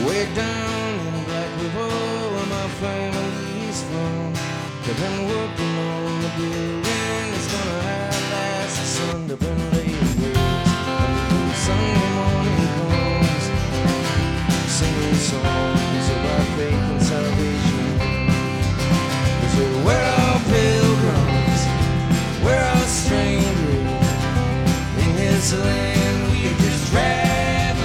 Way down in Black River where my family's from. They've been working on the building. It's gonna outlast the sun. They've been